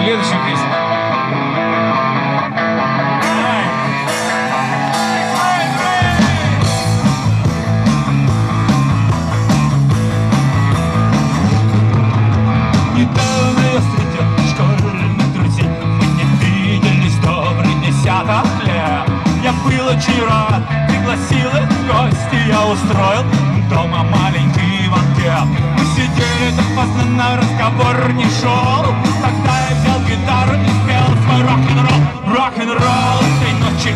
Следующая песня. Недавно я встретил школьных друзей. Мы не виделись добрый десяток лет. Я был очень рад, пригласил их в гости. Я устроил дома маленький банкет. Мы сидели так поздно, на разговор не шел. Тогда я взял гитару и спел свой рок-н-ролл. Рок-н-ролл этой ночи,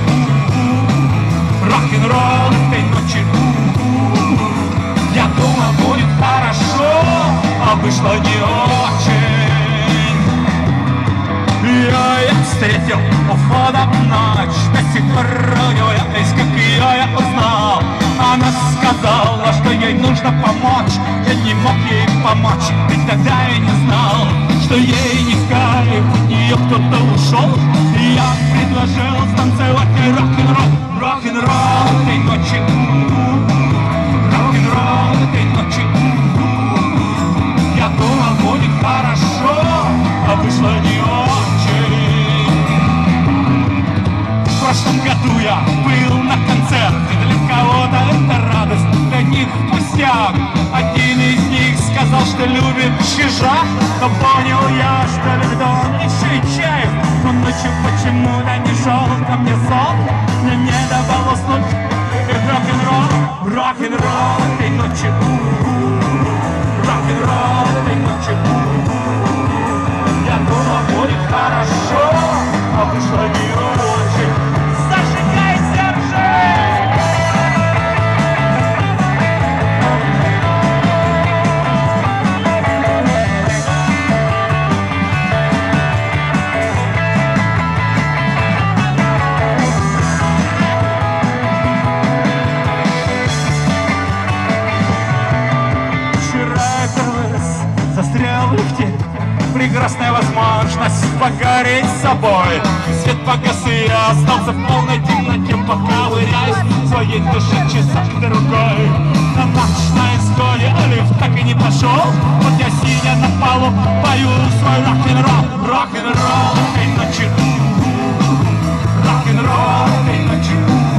рок-н-ролл этой ночи, Я думал, будет хорошо, а вышло не очень. Я встретил у входа в ночь. До сих пор удивляюсь, как ее я узнал. Она сказала, что ей нужно помочь. Я не мог ей помочь, ведь тогда я не знал, что ей не в кайф, от нее кто-то ушел. И я предложил станцевать ей рок-н-ролл. Рок-н-ролл этой ночи, рок-н-ролл этой ночи, Я думал, будет хорошо, а вышло не очень. В прошлом году я был на концерте. Для кого-то это радость, для них пустяк. Один из них сказал, что любит чижа. Но понял я, что любит он еще и чаев. Но ночью почему-то не шел ко мне сон. Мне не давал уснуть. И рок-н-ролл, рок-н-ролл этой ночи, рок-н-ролл этой ночи, Я думал, будет хорошо, а вышло не очень. Зажигай, Сержей! Застрял в лифте, прекрасная возможность погореть с собой. Свет погас, и я остался в полной темноте, пока ковыряюсь в своей душе часок другой. На ночь на исходе, а лифт так и не пошел. Вот я, сидя на полу, пою свой рок-н-ролл. Рок-н-ролл этой ночи, рок-н-ролл этой ночи,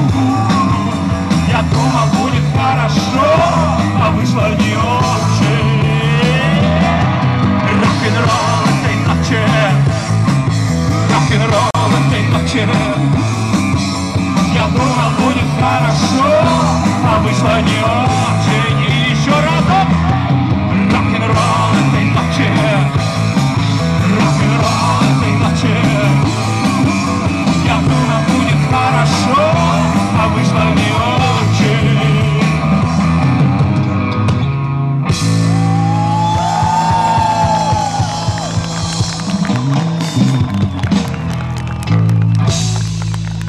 Я думал, будет хорошо, а вышло не очень. Рок-н-ролл этой ночи, рок-н-ролл этой ночи, Я думал, будет хорошо, а вышло не очень.